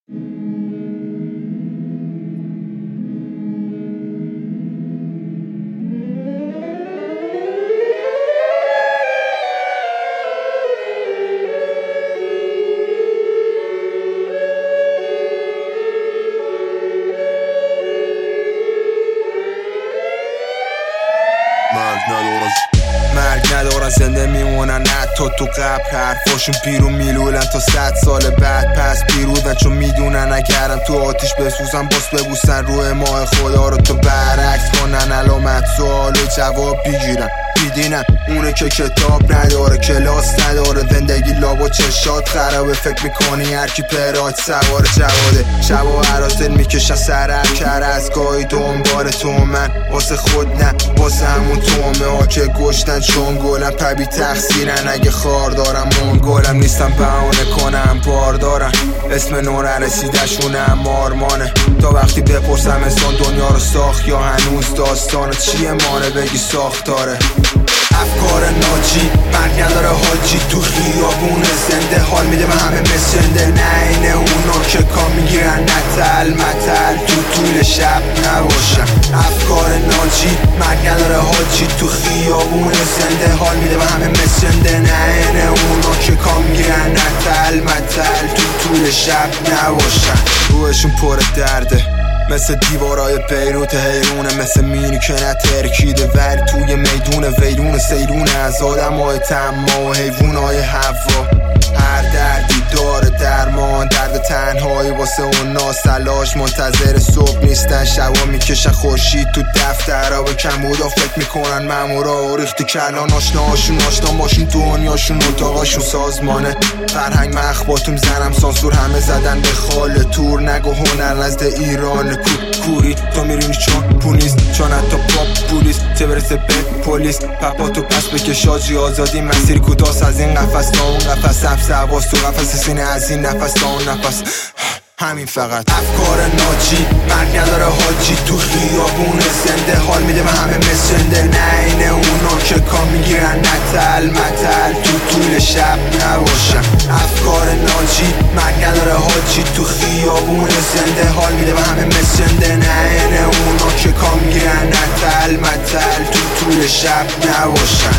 مرگ ندارن زنده میمونن حتی تو قبر حرفاشون بیرون میلولن تا 100 سال بعد پس پیرودن چون میدونن اگرم تو آتیش بسوزن باز ببوسن روی ماه خدا رو تو برعکس کنن علامت سوال و جواب بگیرن دیدینم اونه که کتاب نداره کلاس نداره زندگی لاب و چشات خرابه فکر میکنی هرکی پراج سوار جواده شبا عراتل میکشن سر کر از گاهی دنبال تو من واسه خود نه واسه همون تومه ها که گشتن چون گلم پبی تقصیرن اگه خار دارم منگلم نیستم بهانه کنم بار دارم اسم نور رسیدشونم مارمانه تا وقتی بپرسم انسان دنیا رو ساخت یا هنوز داستان چیه مانه بگی ساختاره افکار ناجی مرگ نداره حاجی تو خیابون زنده حال میده به همه مسنده نه اینه اونا که کام میگیرن نتل متل تو طول شب نباشن افکار ناجی مرگ نداره حاجی تو خیابون زنده حال میده به همه مسنده نه اینه اونا که کام میگیرن نتل متل تو طول شب نباشن روحشون پر درده مثل دیوارای بیروت حیرونه مثل مینی که نترکیده ولی توی میدون ویرون سیرونه از آدم های تما و حیوان های هوا هر دردی داره درمان درد تنهایی واسه اون ناسلاش منتظر صبح نیستن شبا میکشن خورشید تو دفترها به کمبودا فکر میکنن مامورا و ریختی کلان آشناهاشون آشنا باشون دنیاشون اتاقاشون سازمانه فرهنگ مخباتون زنم سانسور همه زدن به خال تور نگو هنر نزد ایران کوری تو میرینی چون پونیست چون حتی پاپ پولیس چه برسه به پلیس پپاتو پس بکش آجی آزادی مسیر کداست از این قفص تا اون قفص حبس حواس تو قفص سینه از این نفس تا اون نفس همین فقط افکار ناجی مرگ نداره حاجی تو خیابون زنده حال میده به همه مسنده نه اینه اونا که کام میگیرن نتل متل تو طول شب نباشن افکار ناجی مرگ نداره حاجی تو خیابون زنده حال میده به همه مسنده نه اینه اونا که کام میگیرن نتل متل تو طول شب نباشن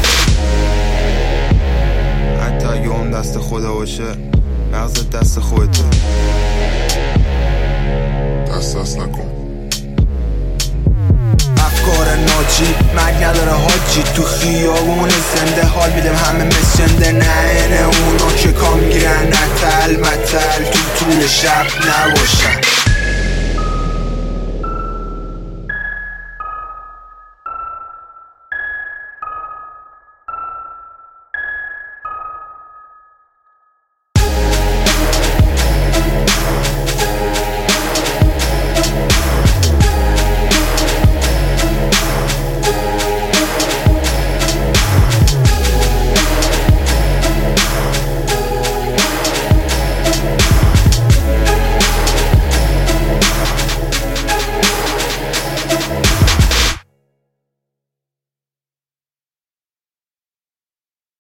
حتی اگه اون دست خدا باشه مغزت دست خودته دست نکن افکار ناجی مرگ نداره حاجی تو خیابون زنده حال میدم همه مسنده نه اینه اونا که کام میگیرن نتل متل تو طول شب نباشن